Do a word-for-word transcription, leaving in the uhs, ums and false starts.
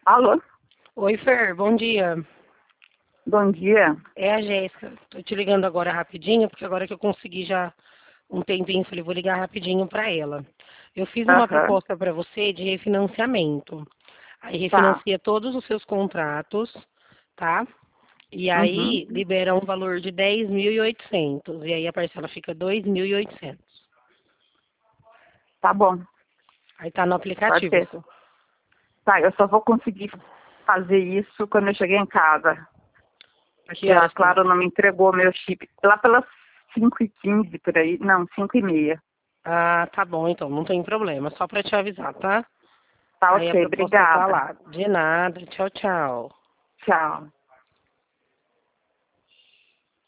Alô? Oi, Fer, bom dia. Bom dia. É a Jéssica. Tô te ligando agora rapidinho, porque agora que eu consegui já um tempinho, falei, vou ligar rapidinho para ela. Eu fiz uma Aham. proposta para você de refinanciamento. Aí Tá. refinancia todos os seus contratos, tá? E Uhum. aí libera um valor de dez mil e oitocentos. E aí a parcela fica dois mil e oitocentos. Tá bom. Aí tá no Pode aplicativo. ser. Tá, eu só vou conseguir fazer isso quando eu chegar em casa. Que Porque a horas que... Clara não me entregou meu chip. Lá pelas cinco e quinze por aí. Não, cinco e meia. Ah, tá bom, então, não tem problema. Só para te avisar, tá? Tá Aí a ok, proposta tá obrigada. lá. De nada. Tchau, tchau. Tchau.